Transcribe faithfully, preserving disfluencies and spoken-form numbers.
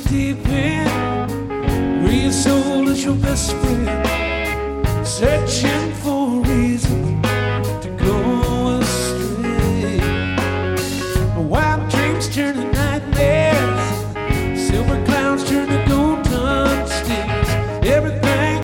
deep in, where your soul is your best friend, searching for a reason